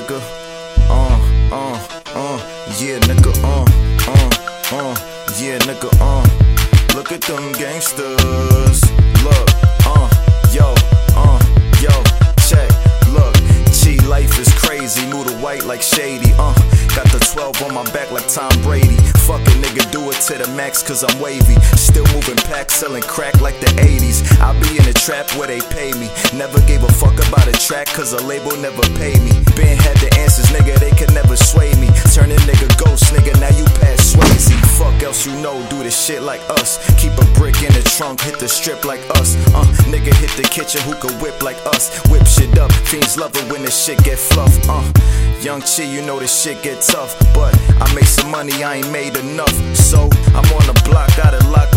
nigga. Yeah, nigga. Yeah, nigga. Look at them gangsters. Look, yo, check. Look, G, life is crazy. Move the white like Shady. Got the 12 on my back like Tom Brady. Fuck it, nigga, do it to the max, cause I'm wavy. Still moving packs, selling crack like the 80s. I'll be in the trap where they pay me. Never gave a fuck about a track, cause a label never paid me. Ben had the answers, nigga, they could never sway me. Turn a nigga ghost, nigga, now you pass Swayze. Fuck else you know, do the shit like us. Keep a brick in the trunk, hit the strip like us. Nigga hit the kitchen, who could whip like us. Whip shit up, fiends love it when the shit get fluff. Young Chi, you know this shit get tough, but I make some money, I ain't made enough. So I'm on the block, got it locked